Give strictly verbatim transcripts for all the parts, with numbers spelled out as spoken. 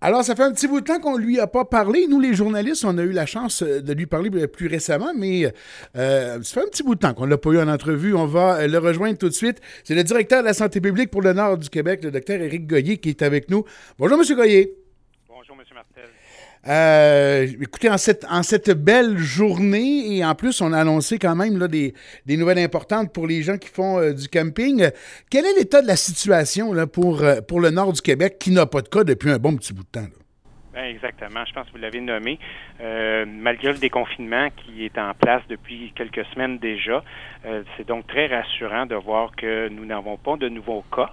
Alors, ça fait un petit bout de temps qu'on ne lui a pas parlé. Nous, les journalistes, on a eu la chance euh, de lui parler euh, plus récemment, mais euh, ça fait un petit bout de temps qu'on ne l'a pas eu en entrevue. On va euh, le rejoindre tout de suite. C'est le directeur de la santé publique pour le Nord du Québec, le docteur Éric Goyer, qui est avec nous. Bonjour, M. Goyer. Bonjour, M. Martel. Euh, écoutez, en cette, en cette belle journée, et en plus, on a annoncé quand même là, des, des nouvelles importantes pour les gens qui font euh, du camping. Quel est l'état de la situation là, pour, euh, pour le nord du Québec qui n'a pas de cas depuis un bon petit bout de temps? Là? Ben exactement, je pense que vous l'avez nommé. Euh, malgré le déconfinement qui est en place depuis quelques semaines déjà, euh, c'est donc très rassurant de voir que nous n'avons pas de nouveaux cas.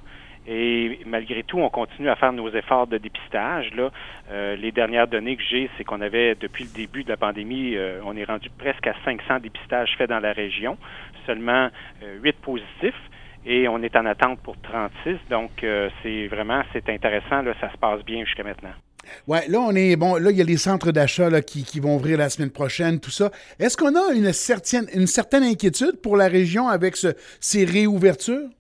Et malgré tout, on continue à faire nos efforts de dépistage. Là, euh, les dernières données que j'ai, c'est qu'on avait, depuis le début de la pandémie, euh, on est rendu presque à cinq cents dépistages faits dans la région, seulement euh, huit positifs, et on est en attente pour trente-six. Donc, euh, c'est vraiment, c'est intéressant, là, ça se passe bien jusqu'à maintenant. Ouais, là, on est, bon, là, il y a les centres d'achat là, qui, qui vont ouvrir la semaine prochaine, tout ça. Est-ce qu'on a une certaine, une certaine inquiétude pour la région avec ce, ces réouvertures?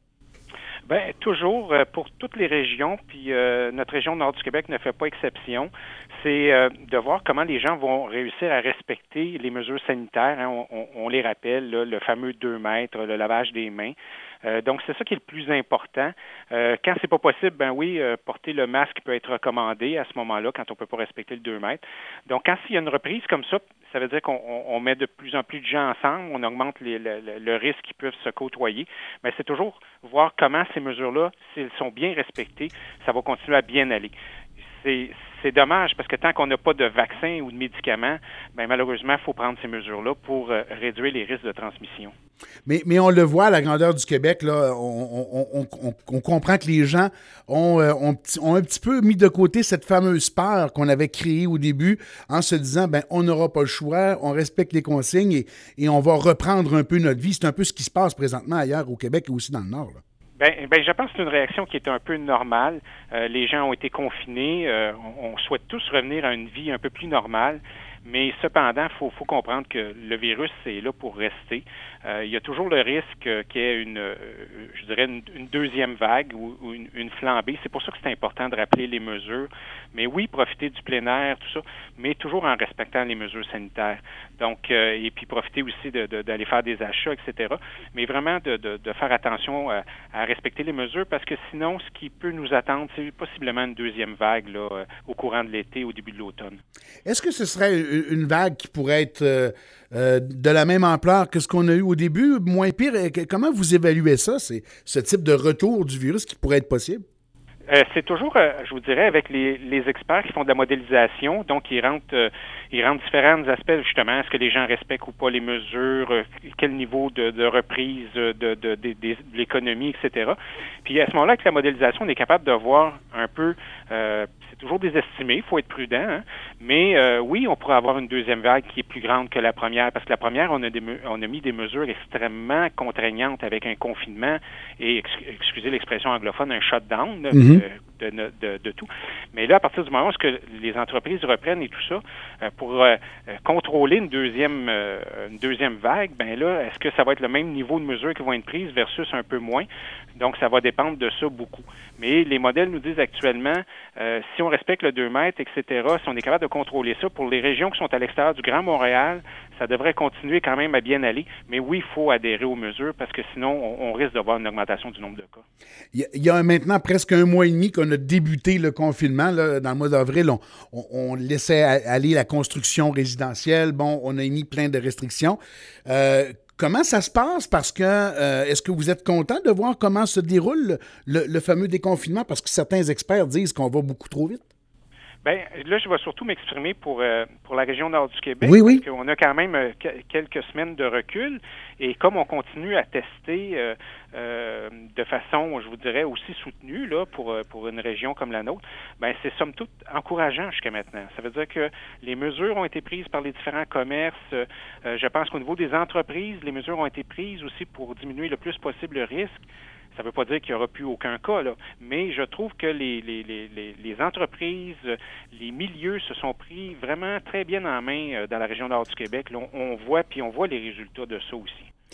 Bien, toujours, euh, pour toutes les régions, puis euh, notre région nord du Québec ne fait pas exception, c'est euh, de voir comment les gens vont réussir à respecter les mesures sanitaires. Hein. On, on, on les rappelle, là, le fameux deux mètres, le lavage des mains. Euh, donc, c'est ça qui est le plus important. Euh, quand c'est pas possible, ben oui, euh, porter le masque peut être recommandé à ce moment-là, quand on peut pas respecter le deux mètres. Donc, quand il y a une reprise comme ça, ça veut dire qu'on on met de plus en plus de gens ensemble, on augmente les, le, le risque qu'ils peuvent se côtoyer. Mais c'est toujours voir comment ces mesures-là, s'ils sont bien respectées, ça va continuer à bien aller. C'est, c'est dommage parce que tant qu'on n'a pas de vaccin ou de médicaments, ben malheureusement, il faut prendre ces mesures-là pour euh, réduire les risques de transmission. Mais, mais on le voit à la grandeur du Québec, là, on, on, on, on comprend que les gens ont, euh, ont, ont un petit peu mis de côté cette fameuse peur qu'on avait créée au début en se disant, ben on n'aura pas le choix, on respecte les consignes et, et on va reprendre un peu notre vie. C'est un peu ce qui se passe présentement ailleurs au Québec et aussi dans le Nord. Là. Ben, ben, je pense que c'est une réaction qui est un peu normale. Euh, les gens ont été confinés. Euh, on, on souhaite tous revenir à une vie un peu plus normale. Mais cependant, il faut, faut comprendre que le virus est là pour rester. Euh, il y a toujours le risque euh, qu'il y ait une, euh, je dirais, une, une deuxième vague ou, ou une, une flambée. C'est pour ça que c'est important de rappeler les mesures. Mais oui, profiter du plein air, tout ça, mais toujours en respectant les mesures sanitaires. Donc, euh, et puis profiter aussi de, de, d'aller faire des achats, et cetera. Mais vraiment de, de, de faire attention à, à respecter les mesures parce que sinon, ce qui peut nous attendre, c'est possiblement une deuxième vague là, euh, au courant de l'été, au début de l'automne. Est-ce que ce serait une vague qui pourrait être euh, euh, de la même ampleur que ce qu'on a eu au début, moins pire? Comment vous évaluez ça, c'est, ce type de retour du virus qui pourrait être possible? Euh, c'est toujours, euh, je vous dirais, avec les, les experts qui font de la modélisation, donc ils rentrent, euh, ils rentrent différents aspects, justement, est-ce que les gens respectent ou pas les mesures, euh, quel niveau de, de reprise de, de, de, de, de l'économie, et cetera. Puis à ce moment-là, avec la modélisation, on est capable de voir un peu, euh, c'est toujours des estimés, il faut être prudent, hein, mais euh, oui, on pourrait avoir une deuxième vague qui est plus grande que la première, parce que la première, on a, des, on a mis des mesures extrêmement contraignantes avec un confinement et, excusez l'expression anglophone, un shutdown. Mm-hmm. De, de, de, de tout. Mais là, à partir du moment où que les entreprises reprennent et tout ça, euh, pour euh, contrôler une deuxième euh, une deuxième vague, ben là, est-ce que ça va être le même niveau de mesures qui vont être prises versus un peu moins? Donc, ça va dépendre de ça beaucoup. Mais les modèles nous disent actuellement, euh, si on respecte le deux mètres, et cetera, si on est capable de contrôler ça, pour les régions qui sont à l'extérieur du Grand Montréal, ça devrait continuer quand même à bien aller. Mais oui, il faut adhérer aux mesures parce que sinon, on, on risque d'avoir une augmentation du nombre de cas. Il y a maintenant presque un mois et demi qu'on a débuté le confinement. Là, dans le mois d'avril, on, on, on laissait aller la construction résidentielle. Bon, on a émis plein de restrictions. Euh, comment ça se passe? Parce que euh, est-ce que vous êtes content de voir comment se déroule le, le fameux déconfinement? Parce que certains experts disent qu'on va beaucoup trop vite. Bien, là, je vais surtout m'exprimer pour euh, pour la région nord du Québec, oui, oui. parce qu'on a quand même euh, quelques semaines de recul, et comme on continue à tester euh, euh, de façon, je vous dirais, aussi soutenue là pour pour une région comme la nôtre, ben c'est somme toute encourageant jusqu'à maintenant. Ça veut dire que les mesures ont été prises par les différents commerces. Euh, je pense qu'au niveau des entreprises, les mesures ont été prises aussi pour diminuer le plus possible le risque. Ça ne veut pas dire qu'il n'y aura plus aucun cas, là, mais je trouve que les, les, les, les entreprises, les milieux se sont pris vraiment très bien en main dans la région nord du Québec. Là, on, on voit, puis on voit les résultats de ça aussi.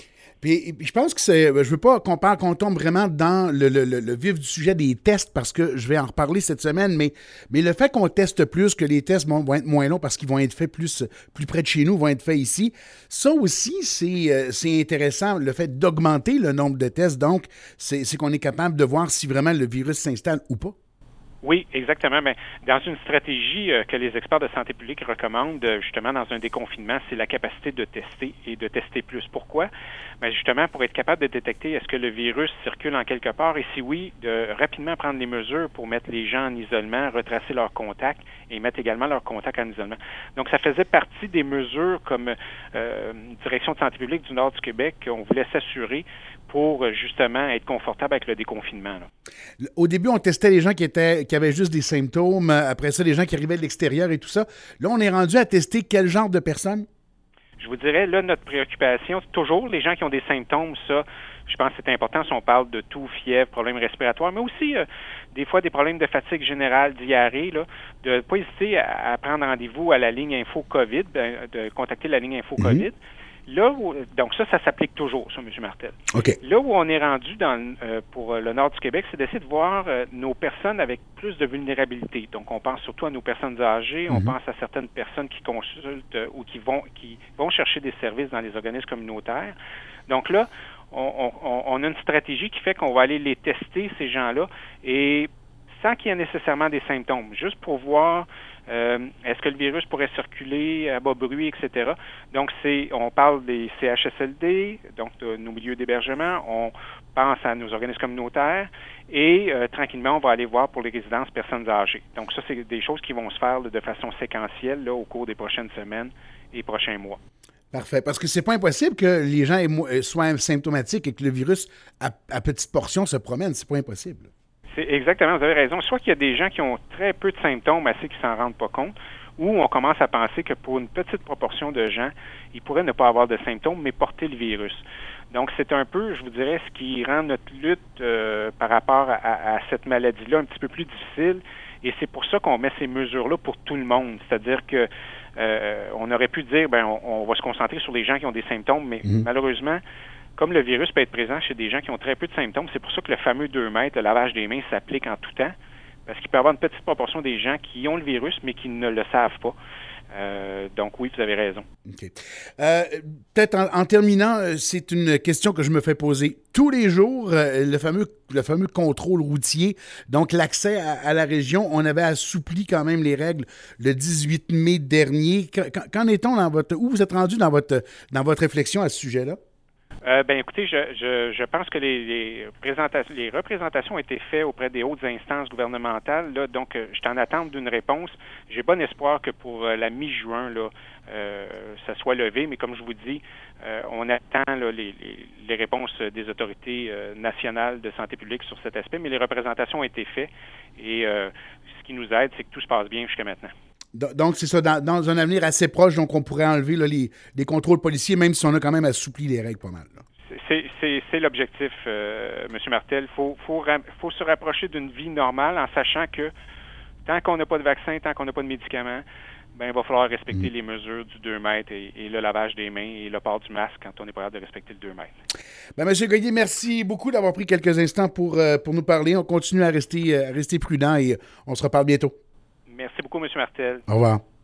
Puis, puis je pense que c'est. Je veux pas qu'on parle, qu'on tombe vraiment dans le, le, le, le vif du sujet des tests parce que je vais en reparler cette semaine, mais, mais le fait qu'on teste plus, que les tests vont, vont être moins longs parce qu'ils vont être faits plus, plus près de chez nous, vont être faits ici, ça aussi, c'est, c'est intéressant, le fait d'augmenter le nombre de tests. Donc, c'est, c'est qu'on est capable de voir si vraiment le virus s'installe ou pas. Oui, exactement. Mais dans une stratégie euh, que les experts de santé publique recommandent, euh, justement, dans un déconfinement, c'est la capacité de tester et de tester plus. Pourquoi? Bien, justement, pour être capable de détecter est-ce que le virus circule en quelque part et si oui, de rapidement prendre les mesures pour mettre les gens en isolement, retracer leurs contacts et mettre également leurs contacts en isolement. Donc, ça faisait partie des mesures comme euh, Direction de santé publique du Nord du Québec qu'on voulait s'assurer pour justement être confortable avec le déconfinement. Là. Au début, on testait les gens qui étaient qui avaient juste des symptômes. Après ça, les gens qui arrivaient de l'extérieur et tout ça. Là, on est rendu à tester quel genre de personnes? Je vous dirais, là, notre préoccupation, c'est toujours les gens qui ont des symptômes, ça, je pense que c'est important si on parle de toux, fièvre, problèmes respiratoires, mais aussi euh, des fois des problèmes de fatigue générale, diarrhée, là, de ne pas hésiter à, à prendre rendez-vous à la ligne Info COVID, de, de contacter la ligne Info COVID. Mm-hmm. Là où, donc ça, ça s'applique toujours, ça, M. Martel. Okay. Là où on est rendu dans, euh, pour le nord du Québec, c'est d'essayer de voir euh, nos personnes avec plus de vulnérabilité. Donc, on pense surtout à nos personnes âgées, mm-hmm. on pense à certaines personnes qui consultent euh, ou qui vont qui vont chercher des services dans les organismes communautaires. Donc là, on, on, on a une stratégie qui fait qu'on va aller les tester, ces gens-là, et sans qu'il y ait nécessairement des symptômes, juste pour voir euh, est-ce que le virus pourrait circuler à bas bruit, et cetera. Donc, c'est, on parle des C H S L D, donc de nos milieux d'hébergement, on pense à nos organismes communautaires et euh, tranquillement, on va aller voir pour les résidences personnes âgées. Donc, ça, c'est des choses qui vont se faire là, de façon séquentielle là, au cours des prochaines semaines et prochains mois. Parfait. Parce que c'est pas impossible que les gens soient symptomatiques et que le virus, à, à petite portion, se promène. C'est pas impossible. C'est exactement, vous avez raison. Soit qu'il y a des gens qui ont très peu de symptômes, assez qui s'en rendent pas compte, ou on commence à penser que pour une petite proportion de gens, ils pourraient ne pas avoir de symptômes, mais porter le virus. Donc, c'est un peu, je vous dirais, ce qui rend notre lutte euh, par rapport à, à cette maladie-là un petit peu plus difficile. Et c'est pour ça qu'on met ces mesures-là pour tout le monde. C'est-à-dire que euh, on aurait pu dire, ben, on, on va se concentrer sur les gens qui ont des symptômes, mais mmh. malheureusement, comme le virus peut être présent chez des gens qui ont très peu de symptômes, c'est pour ça que le fameux deux mètres, le lavage des mains, s'applique en tout temps, parce qu'il peut y avoir une petite proportion des gens qui ont le virus, mais qui ne le savent pas. Euh, donc oui, vous avez raison. OK. Euh, peut-être en, en terminant, c'est une question que je me fais poser tous les jours, euh, le fameux le fameux contrôle routier, donc l'accès à, à la région, on avait assoupli quand même les règles le dix-huit mai dernier. Qu'en, qu'en est-on dans votre... Où vous êtes rendu dans votre, dans votre réflexion à ce sujet-là? Euh, ben écoutez, je, je, je pense que les, les, présentations, les représentations ont été faites auprès des hautes instances gouvernementales. Là, donc, euh, je suis en attente d'une réponse. J'ai bon espoir que pour euh, la mi-juin, là, euh, ça soit levé. Mais comme je vous dis, euh, on attend là, les, les, les réponses des autorités euh, nationales de santé publique sur cet aspect. Mais les représentations ont été faites et euh, ce qui nous aide, c'est que tout se passe bien jusqu'à maintenant. Donc, c'est ça, dans, dans un avenir assez proche, donc on pourrait enlever là, les, les contrôles policiers, même si on a quand même assoupli les règles pas mal. Là. C'est, c'est, c'est l'objectif, euh, M. Martel. Il faut, faut, faut se rapprocher d'une vie normale en sachant que tant qu'on n'a pas de vaccin, tant qu'on n'a pas de médicaments, ben, il va falloir respecter mmh. les mesures du deux mètres et, et le lavage des mains et le port du masque quand on est pas capable de respecter le deux mètres. Ben, M. Goyer, merci beaucoup d'avoir pris quelques instants pour, euh, pour nous parler. On continue à rester, à rester prudent et on se reparle bientôt. Merci beaucoup, M. Martel. Au revoir.